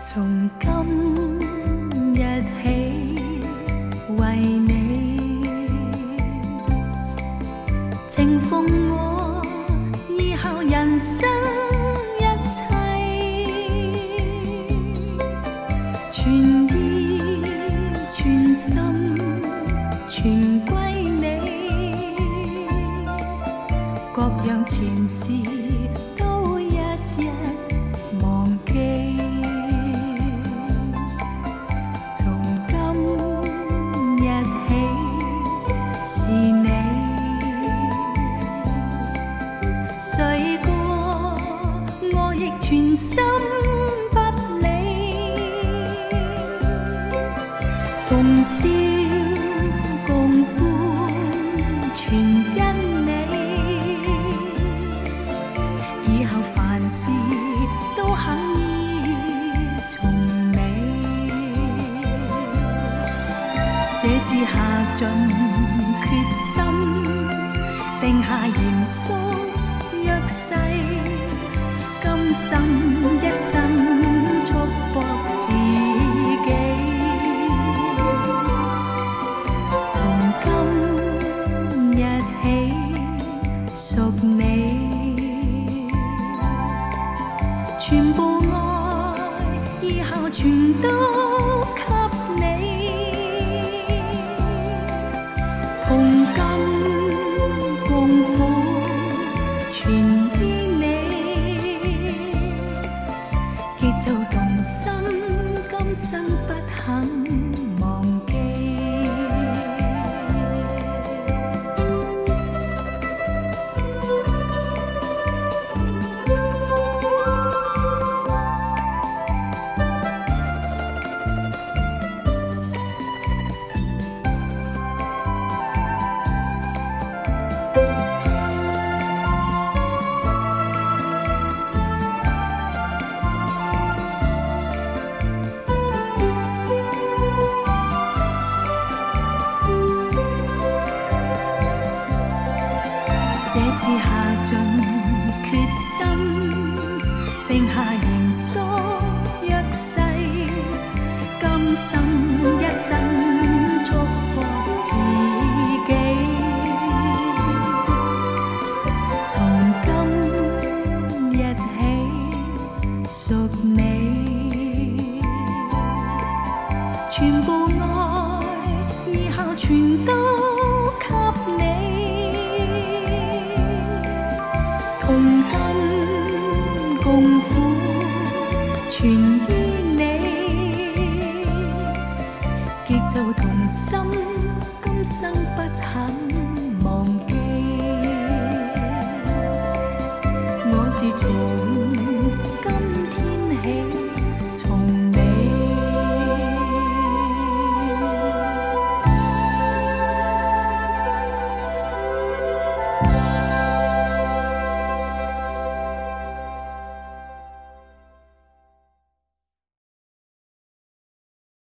從今日起，為你情奉我以後人生一切，全意全心全歸你，各樣前事都一一忘記。睡過我亦全心不理，同笑共歡全因你，以後凡事都肯依從你，這是下盡決心，定下嚴肅約誓，今生一生束縛自己，從今日起屬你，全部愛以後全都給你，同甘共苦全依你，結就同心，今生不肯忘記。這是下盡決心，定下嚴肅約誓，今生一生束縛自己，從今日起屬你，全部愛以後全都給你，同甘共苦全依你，結就同心，今生不肯忘記。我是從